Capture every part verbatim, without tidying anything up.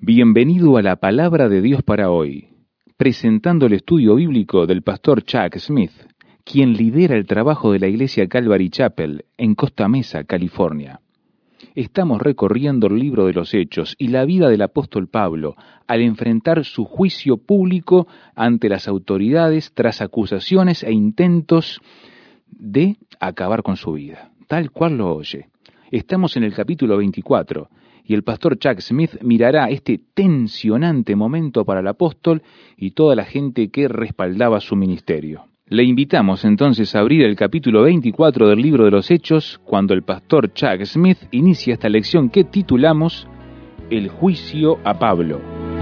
Bienvenido a la Palabra de Dios para hoy, presentando el estudio bíblico del pastor Chuck Smith, quien lidera el trabajo de la iglesia Calvary Chapel en Costa Mesa, California. Estamos recorriendo el libro de los Hechos y la vida del apóstol Pablo al enfrentar su juicio público ante las autoridades tras acusaciones e intentos de acabar con su vida, tal cual lo oye. Estamos en el capítulo veinticuatro y el pastor Chuck Smith mirará este tensionante momento para el apóstol y toda la gente que respaldaba su ministerio. Le invitamos entonces a abrir el capítulo veinticuatro del libro de los Hechos cuando el pastor Chuck Smith inicia esta lección que titulamos El juicio a Pablo.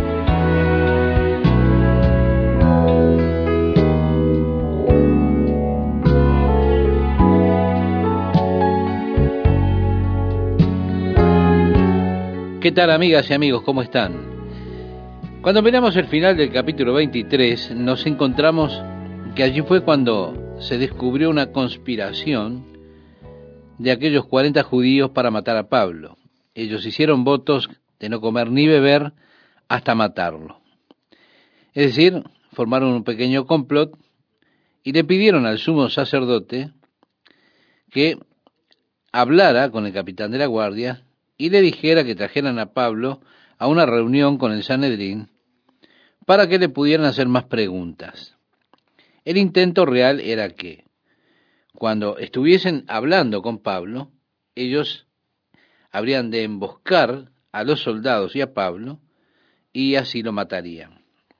¿Qué tal, amigas y amigos? ¿Cómo están? Cuando miramos el final del capítulo veintitrés, nos encontramos que allí fue cuando se descubrió una conspiración de aquellos cuarenta judíos para matar a Pablo. Ellos hicieron votos de no comer ni beber hasta matarlo. Es decir, formaron un pequeño complot y le pidieron al sumo sacerdote que hablara con el capitán de la guardia y le dijera que trajeran a Pablo a una reunión con el Sanedrín para que le pudieran hacer más preguntas. El intento real era que, cuando estuviesen hablando con Pablo, ellos habrían de emboscar a los soldados y a Pablo, y así lo matarían.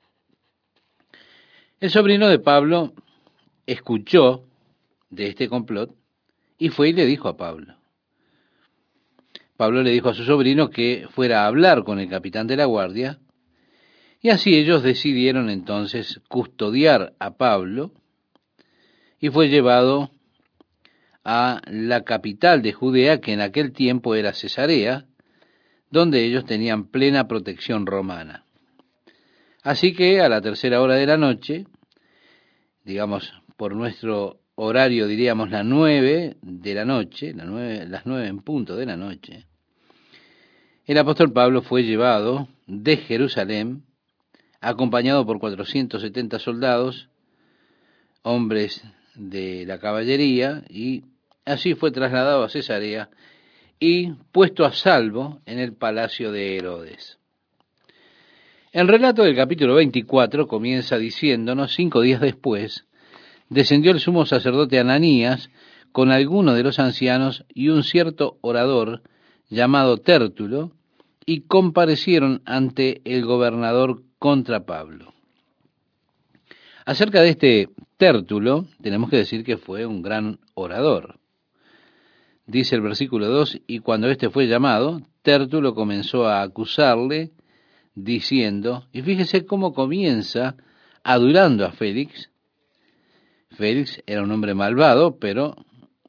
El sobrino de Pablo escuchó de este complot y fue y le dijo a Pablo. Pablo le dijo a su sobrino que fuera a hablar con el capitán de la guardia, y así ellos decidieron entonces custodiar a Pablo, y fue llevado a la capital de Judea, que en aquel tiempo era Cesarea, donde ellos tenían plena protección romana. Así que a la tercera hora de la noche, digamos por nuestro horario diríamos las nueve de la noche, las nueve, las nueve en punto de la noche, el apóstol Pablo fue llevado de Jerusalén, acompañado por cuatrocientos setenta soldados, hombres de la caballería, y así fue trasladado a Cesarea y puesto a salvo en el palacio de Herodes. El relato del capítulo veinticuatro comienza diciéndonos: cinco días después, descendió el sumo sacerdote Ananías con algunos de los ancianos y un cierto orador llamado Tértulo, y comparecieron ante el gobernador contra Pablo. Acerca de este Tértulo, tenemos que decir que fue un gran orador. Dice el versículo dos, y cuando éste fue llamado, Tértulo comenzó a acusarle, diciendo, y fíjese cómo comienza adulando a Félix. Félix era un hombre malvado, pero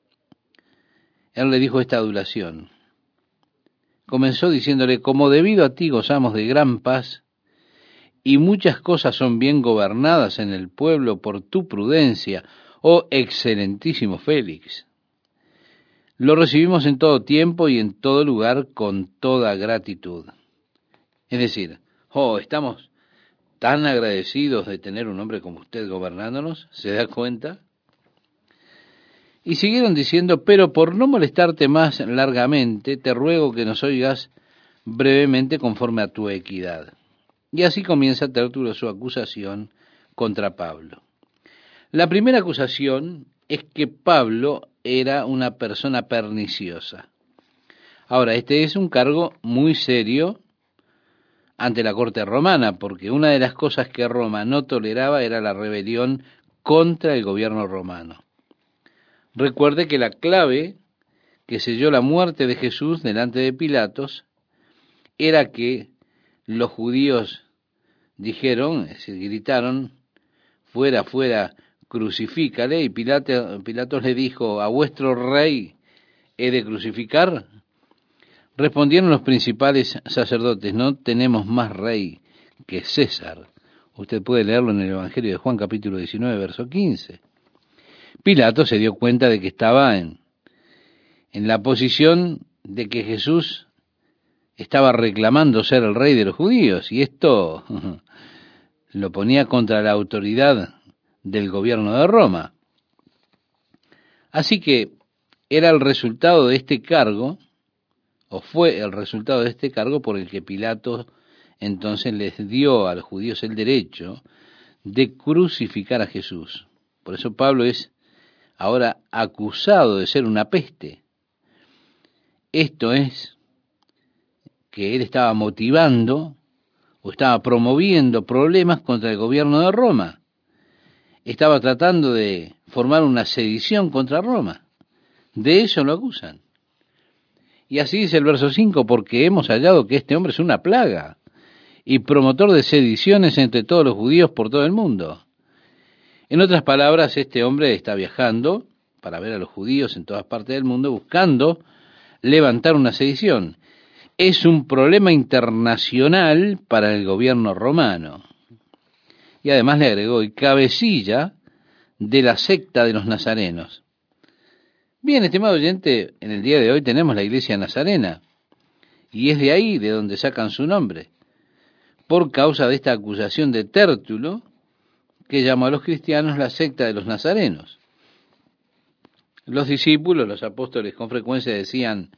él le dijo esta adulación. Comenzó diciéndole, como debido a ti gozamos de gran paz, y muchas cosas son bien gobernadas en el pueblo por tu prudencia, oh excelentísimo Félix. Lo recibimos en todo tiempo y en todo lugar con toda gratitud. Es decir, oh, estamos tan agradecidos de tener un hombre como usted gobernándonos, ¿se da cuenta? Y siguieron diciendo, pero por no molestarte más largamente, te ruego que nos oigas brevemente conforme a tu equidad. Y así comienza Tértulo su acusación contra Pablo. La primera acusación es que Pablo era una persona perniciosa. Ahora, este es un cargo muy serio ante la corte romana, porque una de las cosas que Roma no toleraba era la rebelión contra el gobierno romano. Recuerde que la clave que selló la muerte de Jesús delante de Pilatos era que los judíos dijeron, es decir, gritaron, fuera, fuera, crucifícale, y Pilato, Pilatos le dijo, ¿a vuestro rey he de crucificar? Respondieron los principales sacerdotes, no tenemos más rey que César. Usted puede leerlo en el Evangelio de Juan, capítulo diecinueve, verso quince. Pilato se dio cuenta de que estaba en, en la posición de que Jesús estaba reclamando ser el rey de los judíos, y esto lo ponía contra la autoridad del gobierno de Roma. Así que era el resultado de este cargo, o fue el resultado de este cargo por el que Pilato entonces les dio a los judíos el derecho de crucificar a Jesús. Por eso Pablo es ahora acusado de ser una peste. Esto es que él estaba motivando o estaba promoviendo problemas contra el gobierno de Roma. Estaba tratando de formar una sedición contra Roma. De eso lo acusan. Y así dice el verso cinco, porque hemos hallado que este hombre es una plaga y promotor de sediciones entre todos los judíos por todo el mundo. En otras palabras, este hombre está viajando para ver a los judíos en todas partes del mundo, buscando levantar una sedición. Es un problema internacional para el gobierno romano. Y además le agregó, y cabecilla de la secta de los nazarenos. Bien, estimado oyente, en el día de hoy tenemos la iglesia nazarena, y es de ahí de donde sacan su nombre, por causa de esta acusación de Tértulo, que llamó a los cristianos la secta de los nazarenos. Los discípulos, los apóstoles, con frecuencia decían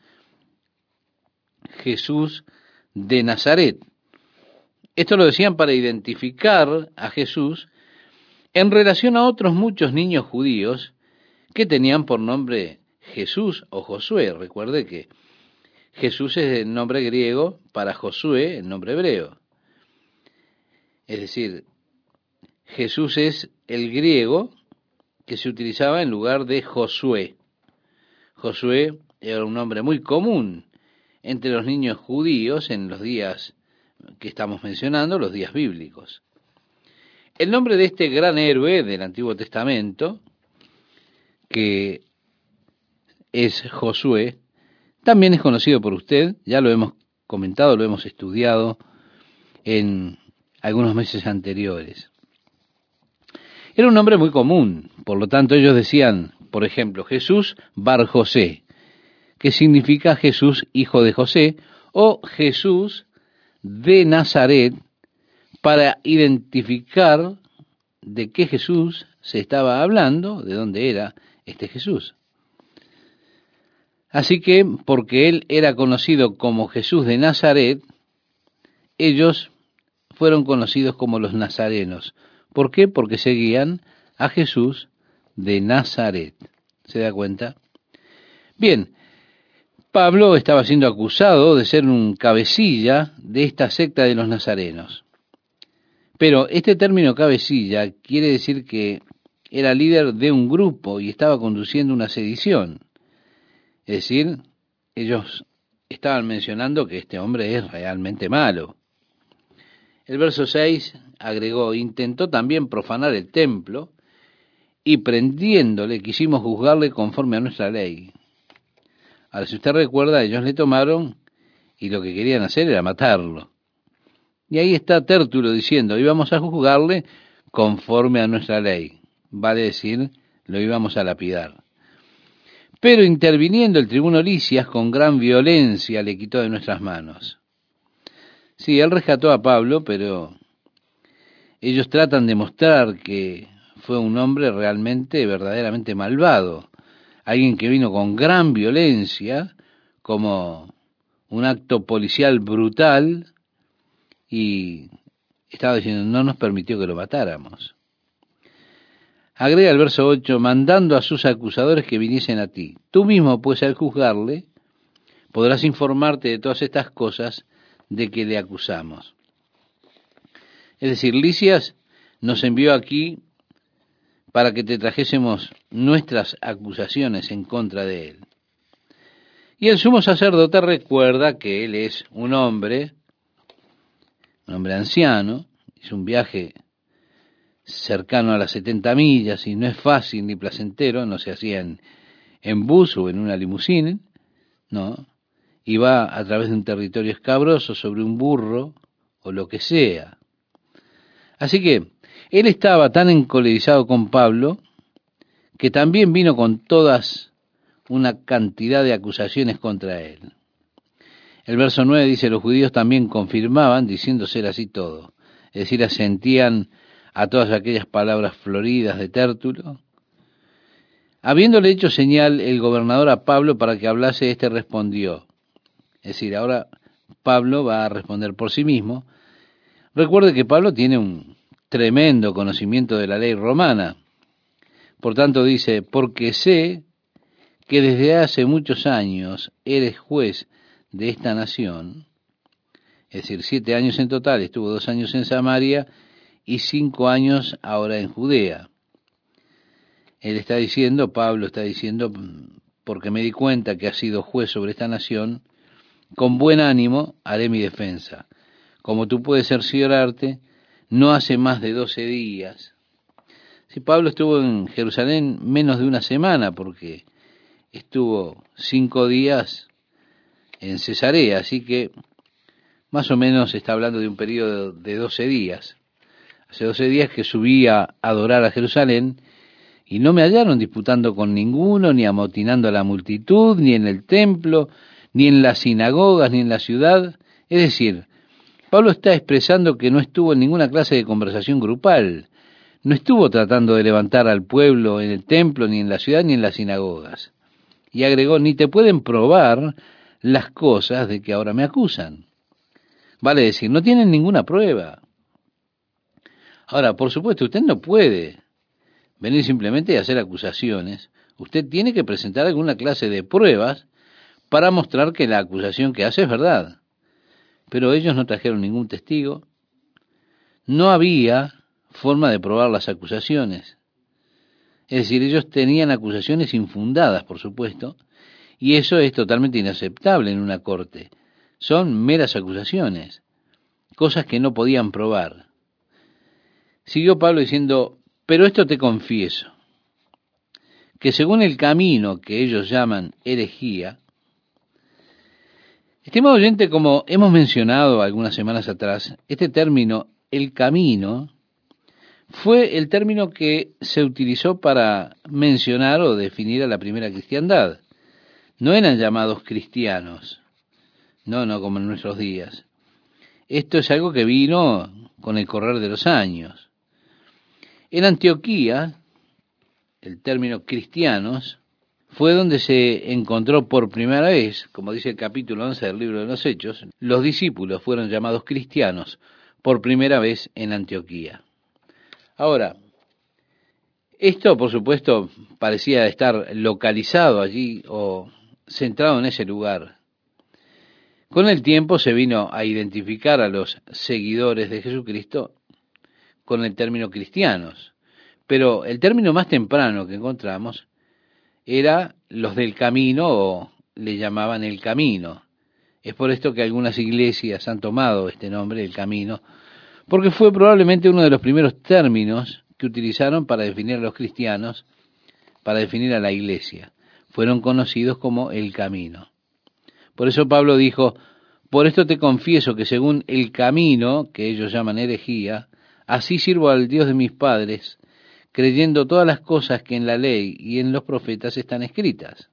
Jesús de Nazaret. Esto lo decían para identificar a Jesús en relación a otros muchos niños judíos que tenían por nombre Jesús o Josué. Recuerde que Jesús es el nombre griego para Josué, el nombre hebreo. Es decir, Jesús es el griego que se utilizaba en lugar de Josué. Josué era un nombre muy común entre los niños judíos en los días que estamos mencionando, los días bíblicos. El nombre de este gran héroe del Antiguo Testamento, que es Josué, también es conocido por usted, ya lo hemos comentado, lo hemos estudiado en algunos meses anteriores. Era un nombre muy común, por lo tanto ellos decían, por ejemplo, Jesús Bar José, que significa Jesús hijo de José, o Jesús de Nazaret, para identificar de qué Jesús se estaba hablando, de dónde era este Jesús. Así que, porque él era conocido como Jesús de Nazaret, ellos fueron conocidos como los nazarenos. ¿Por qué? Porque seguían a Jesús de Nazaret. ¿Se da cuenta? Bien, Pablo estaba siendo acusado de ser un cabecilla de esta secta de los nazarenos. Pero este término cabecilla quiere decir que era líder de un grupo y estaba conduciendo una sedición. Es decir, ellos estaban mencionando que este hombre es realmente malo. El verso seis agregó, intentó también profanar el templo y prendiéndole quisimos juzgarle conforme a nuestra ley. Ahora, si usted recuerda, ellos le tomaron y lo que querían hacer era matarlo. Y ahí está Tértulo diciendo, íbamos a juzgarle conforme a nuestra ley. Vale decir, lo íbamos a lapidar. Pero interviniendo el tribuno Lisias con gran violencia le quitó de nuestras manos. Sí, él rescató a Pablo, pero ellos tratan de mostrar que fue un hombre realmente, verdaderamente malvado. Alguien que vino con gran violencia, como un acto policial brutal, y estaba diciendo, no nos permitió que lo matáramos. Agrega el verso ocho, mandando a sus acusadores que viniesen a ti. Tú mismo, pues, al juzgarle, podrás informarte de todas estas cosas de que le acusamos. Es decir, Lisias nos envió aquí para que te trajésemos nuestras acusaciones en contra de él. Y el sumo sacerdote recuerda que él es un hombre, un hombre anciano, hizo un viaje cercano a las setenta millas y no es fácil ni placentero, no se hacía en, en bus o en una limusina, no, iba a través de un territorio escabroso sobre un burro o lo que sea. Así que él estaba tan encolerizado con Pablo que también vino con todas una cantidad de acusaciones contra él. El verso nueve dice, los judíos también confirmaban, diciendo ser así todo. Es decir, asentían a todas aquellas palabras floridas de Tértulo. Habiéndole hecho señal el gobernador a Pablo para que hablase, éste respondió. Es decir, ahora Pablo va a responder por sí mismo. Recuerde que Pablo tiene un tremendo conocimiento de la ley romana. Por tanto dice, porque sé que desde hace muchos años eres juez de esta nación, es decir, siete años en total, estuvo dos años en Samaria y cinco años ahora en Judea. Él está diciendo, Pablo está diciendo, porque me di cuenta que has sido juez sobre esta nación, con buen ánimo haré mi defensa. Como tú puedes cerciorarte, no hace más de doce días. Si Pablo estuvo en Jerusalén menos de una semana, porque estuvo cinco días en Cesarea, así que más o menos está hablando de un periodo de doce días. Hace doce días que subí a adorar a Jerusalén y no me hallaron disputando con ninguno, ni amotinando a la multitud, ni en el templo, ni en las sinagogas, ni en la ciudad. Es decir, Pablo está expresando que no estuvo en ninguna clase de conversación grupal, no estuvo tratando de levantar al pueblo en el templo, ni en la ciudad, ni en las sinagogas. Y agregó, ni te pueden probar las cosas de que ahora me acusan. Vale decir, no tienen ninguna prueba. Ahora, por supuesto, usted no puede venir simplemente a hacer acusaciones. Usted tiene que presentar alguna clase de pruebas para mostrar que la acusación que hace es verdad. Pero ellos no trajeron ningún testigo. No había forma de probar las acusaciones. Es decir, ellos tenían acusaciones infundadas, por supuesto, y eso es totalmente inaceptable en una corte. Son meras acusaciones, cosas que no podían probar. Siguió Pablo diciendo, pero esto te confieso, que según el camino que ellos llaman herejía, estimado oyente, como hemos mencionado algunas semanas atrás, este término, el camino, fue el término que se utilizó para mencionar o definir a la primera cristiandad. No eran llamados cristianos, no, no como en nuestros días. Esto es algo que vino con el correr de los años. En Antioquía, el término cristianos fue donde se encontró por primera vez, como dice el capítulo once del libro de los Hechos, los discípulos fueron llamados cristianos por primera vez en Antioquía. Ahora, esto por supuesto parecía estar localizado allí o centrado en ese lugar. Con el tiempo se vino a identificar a los seguidores de Jesucristo con el término cristianos, pero el término más temprano que encontramos era los del camino o le llamaban el camino. Es por esto que algunas iglesias han tomado este nombre, el camino, porque fue probablemente uno de los primeros términos que utilizaron para definir a los cristianos, para definir a la iglesia. Fueron conocidos como el camino. Por eso Pablo dijo, por esto te confieso que según el camino, que ellos llaman herejía, así sirvo al Dios de mis padres, creyendo todas las cosas que en la ley y en los profetas están escritas.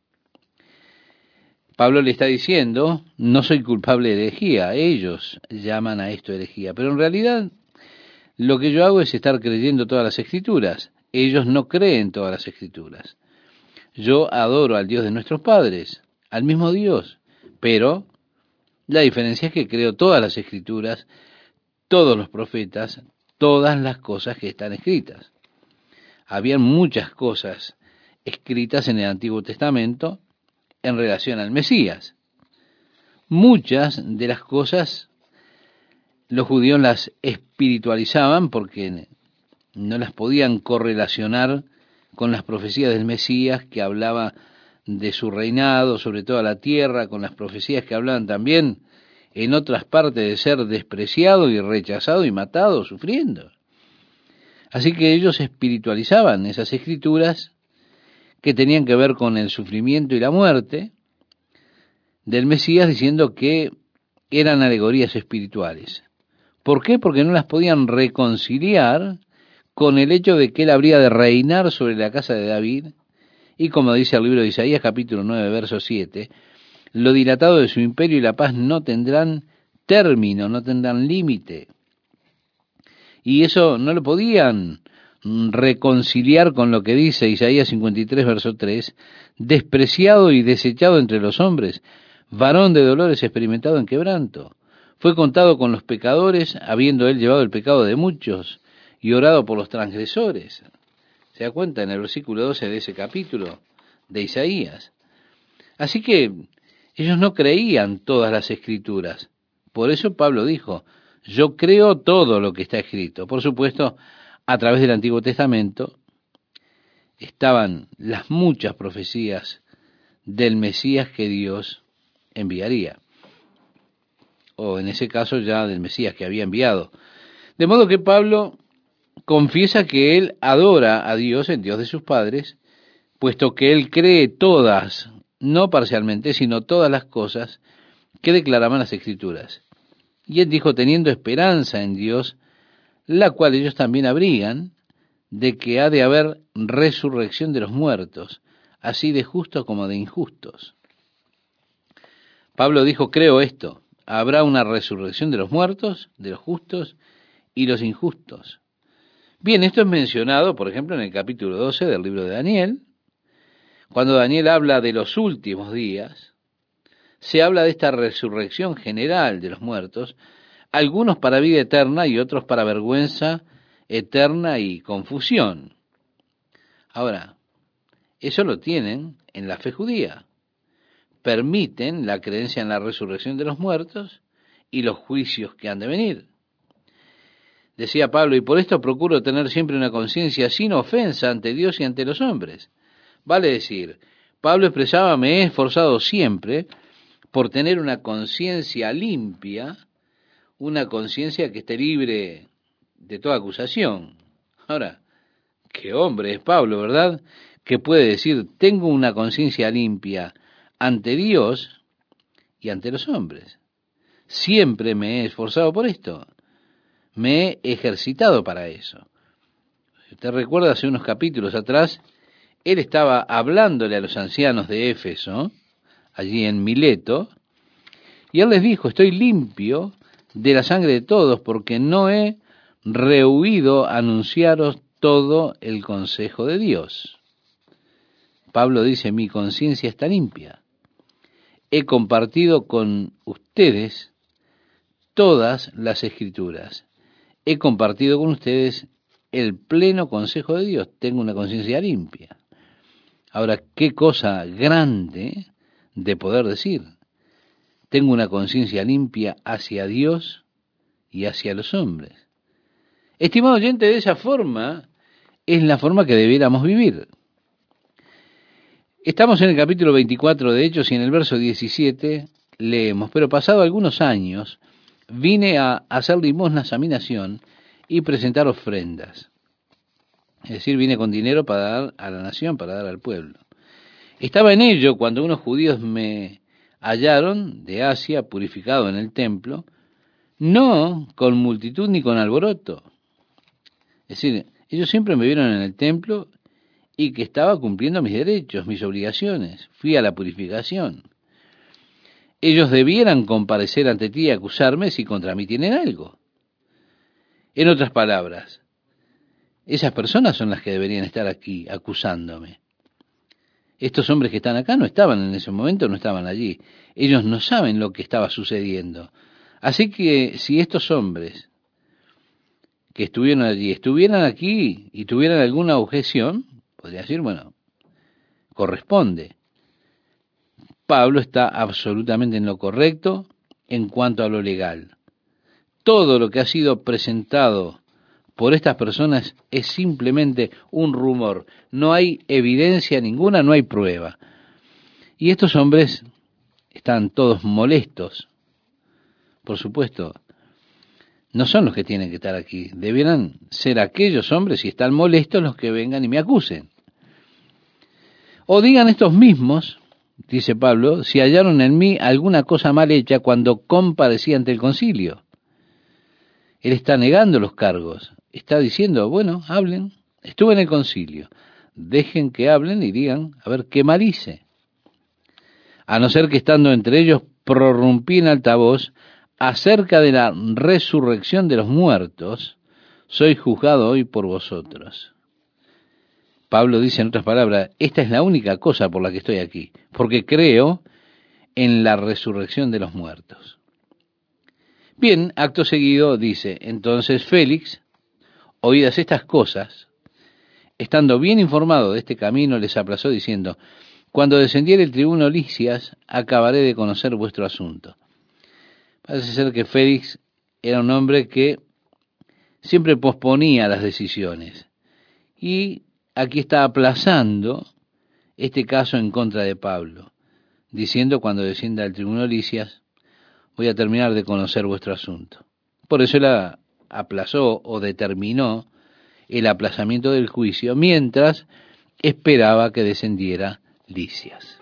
Pablo le está diciendo, no soy culpable de herejía, ellos llaman a esto herejía, pero en realidad lo que yo hago es estar creyendo todas las escrituras, ellos no creen todas las escrituras. Yo adoro al Dios de nuestros padres, al mismo Dios, pero la diferencia es que creo todas las escrituras, todos los profetas, todas las cosas que están escritas. Habían muchas cosas escritas en el Antiguo Testamento en relación al Mesías. Muchas de las cosas los judíos las espiritualizaban porque no las podían correlacionar con las profecías del Mesías que hablaba de su reinado sobre toda la tierra, con las profecías que hablaban también en otras partes de ser despreciado y rechazado y matado, sufriendo. Así que ellos espiritualizaban esas escrituras que tenían que ver con el sufrimiento y la muerte del Mesías, diciendo que eran alegorías espirituales. ¿Por qué? Porque no las podían reconciliar con el hecho de que él habría de reinar sobre la casa de David, y como dice el libro de Isaías capítulo nueve, verso siete, lo dilatado de su imperio y la paz no tendrán término, no tendrán límite. Y eso no lo podían reconciliar con lo que dice Isaías cincuenta y tres, verso tres, despreciado y desechado entre los hombres, varón de dolores experimentado en quebranto. Fue contado con los pecadores, habiendo él llevado el pecado de muchos y orado por los transgresores. ¿Se da cuenta en el versículo doce de ese capítulo de Isaías? Así que ellos no creían todas las escrituras. Por eso Pablo dijo, yo creo todo lo que está escrito. Por supuesto, a través del Antiguo Testamento estaban las muchas profecías del Mesías que Dios enviaría. O en ese caso ya del Mesías que había enviado. De modo que Pablo confiesa que él adora a Dios, el Dios de sus padres, puesto que él cree todas, no parcialmente, sino todas las cosas que declaraban las Escrituras. Y él dijo, teniendo esperanza en Dios, la cual ellos también abrigan, de que ha de haber resurrección de los muertos, así de justos como de injustos. Pablo dijo, creo esto, habrá una resurrección de los muertos, de los justos y los injustos. Bien, esto es mencionado, por ejemplo, en el capítulo doce del libro de Daniel. Cuando Daniel habla de los últimos días, se habla de esta resurrección general de los muertos, algunos para vida eterna y otros para vergüenza eterna y confusión. Ahora, eso lo tienen en la fe judía. Permiten la creencia en la resurrección de los muertos y los juicios que han de venir. Decía Pablo, y por esto procuro tener siempre una conciencia sin ofensa ante Dios y ante los hombres. Vale decir, Pablo expresaba, me he esforzado siempre por tener una conciencia limpia, una conciencia que esté libre de toda acusación. Ahora, qué hombre es Pablo, ¿verdad? Que puede decir, tengo una conciencia limpia ante Dios y ante los hombres. Siempre me he esforzado por esto. Me he ejercitado para eso. Si usted recuerda, hace unos capítulos atrás, él estaba hablándole a los ancianos de Éfeso, allí en Mileto, y él les dijo, estoy limpio de la sangre de todos, porque no he rehuido anunciaros todo el consejo de Dios. Pablo dice, mi conciencia está limpia. He compartido con ustedes todas las escrituras. He compartido con ustedes el pleno consejo de Dios. Tengo una conciencia limpia. Ahora, qué cosa grande de poder decir. Tengo una conciencia limpia hacia Dios y hacia los hombres. Estimado oyente, de esa forma es la forma que debiéramos vivir. Estamos en el capítulo veinticuatro de Hechos y en el verso diecisiete leemos, pero pasado algunos años vine a hacer limosnas a mi nación y presentar ofrendas. Es decir, vine con dinero para dar a la nación, para dar al pueblo. Estaba en ello cuando unos judíos me hallaron de Asia, purificado en el templo, no con multitud ni con alboroto. Es decir, ellos siempre me vieron en el templo y que estaba cumpliendo mis derechos, mis obligaciones. Fui a la purificación. Ellos debieran comparecer ante ti y acusarme si contra mí tienen algo. En otras palabras, esas personas son las que deberían estar aquí acusándome. Estos hombres que están acá no estaban en ese momento, no estaban allí. Ellos no saben lo que estaba sucediendo. Así que si estos hombres que estuvieron allí estuvieran aquí y tuvieran alguna objeción, podría decir, bueno, corresponde. Pablo está absolutamente en lo correcto en cuanto a lo legal. Todo lo que ha sido presentado por estas personas es simplemente un rumor. No hay evidencia ninguna, no hay prueba. Y estos hombres están todos molestos. Por supuesto, no son los que tienen que estar aquí. Debieran ser aquellos hombres, si están molestos, los que vengan y me acusen. O digan estos mismos, dice Pablo, si hallaron en mí alguna cosa mal hecha cuando comparecí ante el concilio. Él está negando los cargos. Está diciendo, bueno, hablen. Estuve en el concilio. Dejen que hablen y digan, a ver, ¿qué mal hice? a no ser que estando entre ellos prorrumpí en alta voz acerca de la resurrección de los muertos, soy juzgado hoy por vosotros. Pablo dice en otras palabras, esta es la única cosa por la que estoy aquí, porque creo en la resurrección de los muertos. Bien, acto seguido dice, entonces Félix, oídas estas cosas, estando bien informado de este camino, les aplazó diciendo, cuando descendiere el tribuno Lisias, acabaré de conocer vuestro asunto. Parece ser que Félix era un hombre que siempre posponía las decisiones. Y aquí está aplazando este caso en contra de Pablo, diciendo cuando descienda el tribuno Lisias, voy a terminar de conocer vuestro asunto. Por eso él aplazó o determinó el aplazamiento del juicio, mientras esperaba que descendiera Lisias.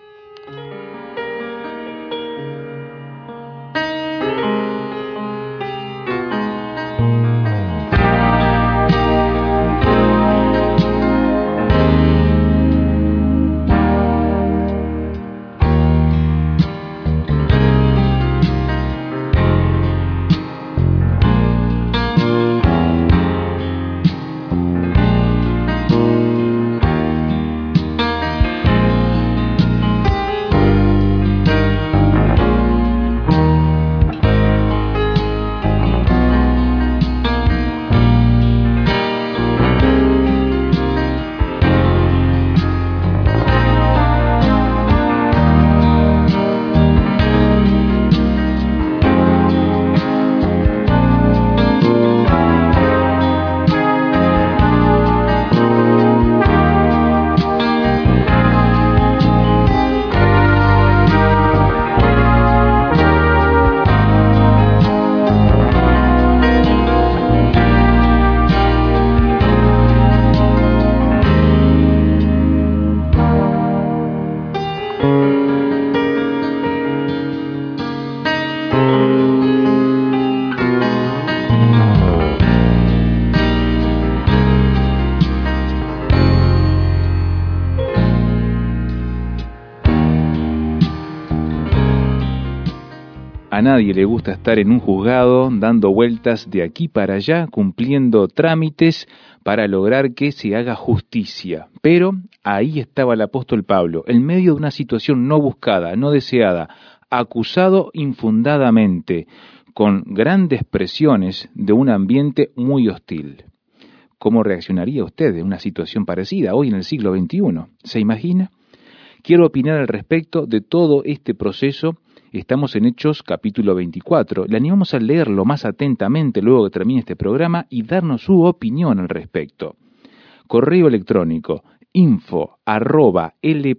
A nadie le gusta estar en un juzgado dando vueltas de aquí para allá, cumpliendo trámites para lograr que se haga justicia. Pero ahí estaba el apóstol Pablo, en medio de una situación no buscada, no deseada, acusado infundadamente, con grandes presiones de un ambiente muy hostil. ¿Cómo reaccionaría usted en una situación parecida hoy en el siglo veintiuno? ¿Se imagina? Quiero opinar al respecto de todo este proceso. Estamos en Hechos capítulo veinticuatro. Le animamos a leerlo más atentamente luego que termine este programa y darnos su opinión al respecto. Correo electrónico info arroba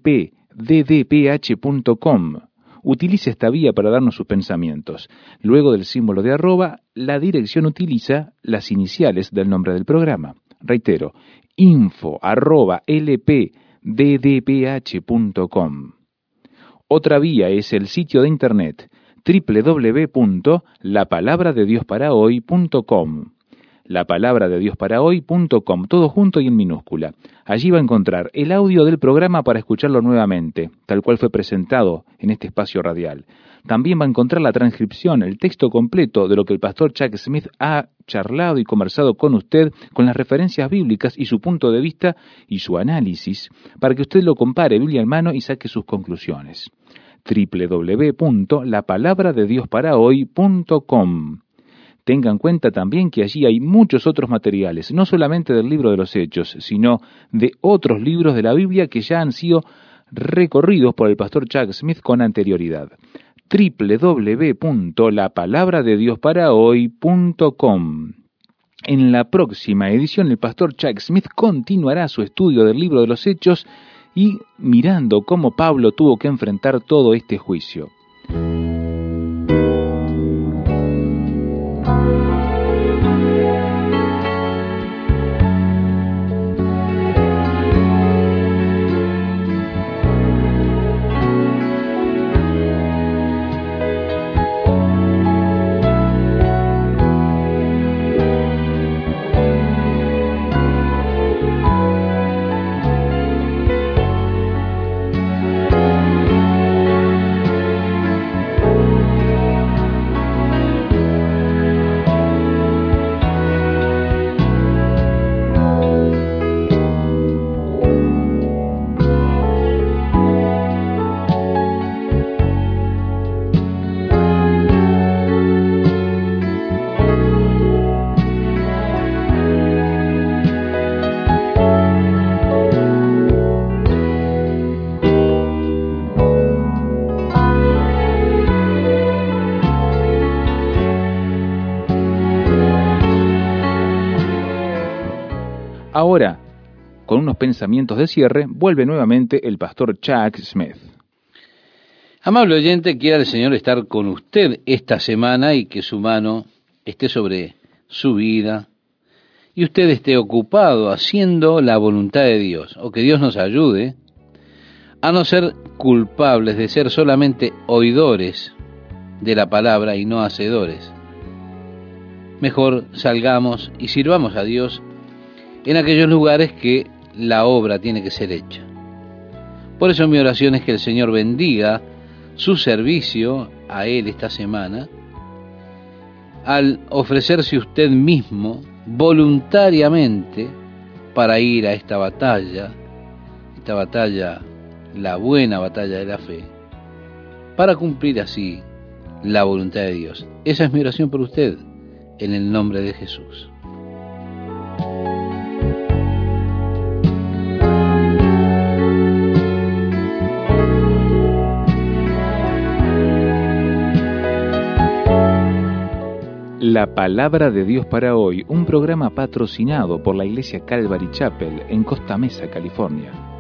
lpddph punto com. Utilice esta vía para darnos sus pensamientos. Luego del símbolo de arroba, la dirección utiliza las iniciales del nombre del programa. Reitero, info arroba lpddph punto com. Otra vía es el sitio de internet doble u doble u doble u punto la palabra de dios para hoy punto com. la palabra de dios para hoy punto com, todo junto y en minúscula. Allí va a encontrar el audio del programa para escucharlo nuevamente, tal cual fue presentado en este espacio radial. También va a encontrar la transcripción, el texto completo de lo que el pastor Chuck Smith ha charlado y conversado con usted, con las referencias bíblicas y su punto de vista y su análisis, para que usted lo compare Biblia en mano y saque sus conclusiones. doble u doble u doble u punto la palabra de dios para hoy punto com. Tenga en cuenta también que allí hay muchos otros materiales, no solamente del libro de los Hechos, sino de otros libros de la Biblia que ya han sido recorridos por el pastor Chuck Smith con anterioridad. doble u doble u doble u punto la palabra de dios para hoy punto com. En la próxima edición, el pastor Chuck Smith continuará su estudio del libro de los Hechos y mirando cómo Pablo tuvo que enfrentar todo este juicio. Ahora, con unos pensamientos de cierre, vuelve nuevamente el pastor Chuck Smith. Amable oyente, quiera el Señor estar con usted esta semana y que su mano esté sobre su vida y usted esté ocupado haciendo la voluntad de Dios, o que Dios nos ayude a no ser culpables de ser solamente oidores de la palabra y no hacedores. Mejor salgamos y sirvamos a Dios en aquellos lugares que la obra tiene que ser hecha. Por eso mi oración es que el Señor bendiga su servicio a Él esta semana, al ofrecerse usted mismo voluntariamente para ir a esta batalla, esta batalla, la buena batalla de la fe, para cumplir así la voluntad de Dios. Esa es mi oración por usted, en el nombre de Jesús. La Palabra de Dios para hoy, un programa patrocinado por la Iglesia Calvary Chapel en Costa Mesa, California.